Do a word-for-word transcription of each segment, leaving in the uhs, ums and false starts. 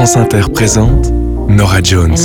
France Inter présente Norah Jones.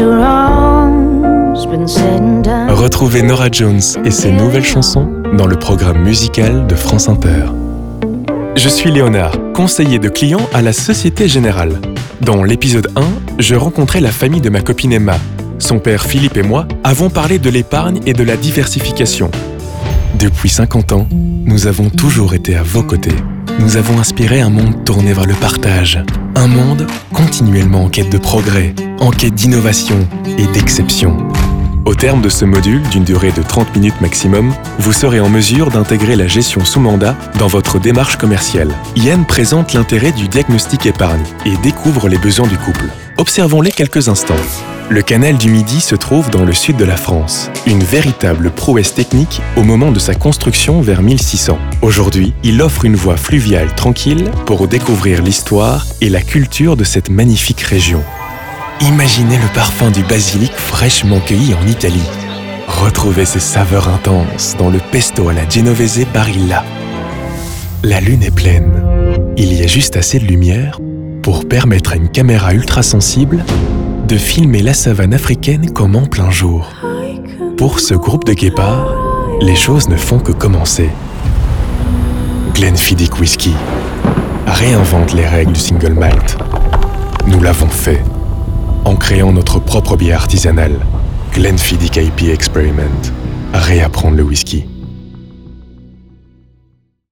Retrouvez Norah Jones et ses nouvelles chansons dans le programme musical de France Inter. Je suis Léonard, conseiller de client à la Société Générale. Dans l'épisode un, je rencontrais la famille de ma copine Emma. Son père Philippe et moi avons parlé de l'épargne et de la diversification. Depuis cinquante ans, nous avons toujours été à vos côtés. Nous avons inspiré un monde tourné vers le partage. Un monde continuellement en quête de progrès, en quête d'innovation et d'exception. Au terme de ce module, d'une durée de trente minutes maximum, vous serez en mesure d'intégrer la gestion sous mandat dans votre démarche commerciale. Yann présente l'intérêt du diagnostic épargne et découvre les besoins du couple. Observons-les quelques instants. Le canal du Midi se trouve dans le sud de la France, une véritable prouesse technique au moment de sa construction vers mille six cents. Aujourd'hui, il offre une voie fluviale tranquille pour découvrir l'histoire et la culture de cette magnifique région. Imaginez le parfum du basilic fraîchement cueilli en Italie. Retrouvez ses saveurs intenses dans le pesto à la genovese Barilla. La lune est pleine. Il y a juste assez de lumière pour permettre à une caméra ultra-sensible de filmer la savane africaine comme en plein jour. Pour ce groupe de guépards, les choses ne font que commencer. Glenfiddich Whisky réinvente les règles du single malt. Nous l'avons fait en créant notre propre bière artisanale, Glenfiddich I P A Experiment. Réapprendre le whisky.